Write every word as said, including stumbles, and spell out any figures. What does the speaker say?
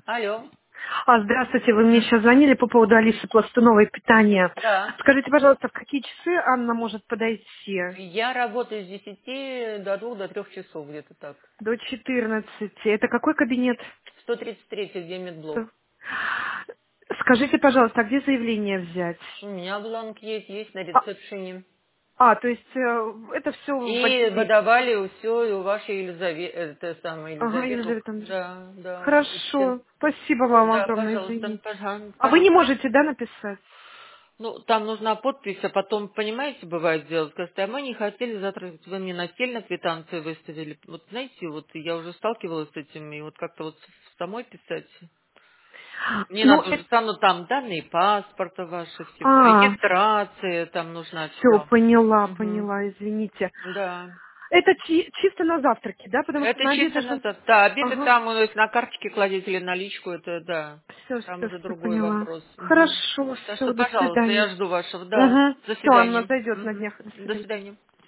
Алло. А, здравствуйте, вы мне сейчас звонили по поводу Алисы Пластуновой питания. Да. Скажите, пожалуйста, в какие часы Анна может подойти? Я работаю с десяти до двух, до трех часов где-то так. До четырнадцати. Это какой кабинет? сто тридцать три, где медблок. Скажите, пожалуйста, а где заявление взять? У меня бланк есть, есть на А, ресепшене. а, то есть э, это все в И отделе. выдавали все и у вашей Елизаветы, это самая Ага, Елизавету. Елизавета Андреевна. Да, да. Все. Хорошо. Спасибо вам Да, огромное, пожалуйста, извините. пожалуйста, А вы не пожалуйста. можете, да, написать? Ну, там нужна подпись, а потом, понимаете, бывает дело, скажете, а мы не хотели завтра, вы мне настельно квитанцию выставили. Вот знаете, вот я уже сталкивалась с этим, и вот как-то вот самой писать. Мне Ну, надо это... уже там, там данные паспорта ваши, всего, А, регистрация, там нужна все, все. поняла, Угу. поняла, извините. Да. Это чи- чисто на завтраки, да? Потому что Это на обед чисто даже... назад. Да, обеды Ага. там, ну, если на карточке кладете или наличку, это да. Все, Там все, уже все другой поняла. вопрос. Мгм. Хорошо, Так все, что, до пожалуйста, свидания. я жду вашего. Да. Угу. До Все, Анна свидания. зайдет на Мгм. днях. До До свидания. свидания.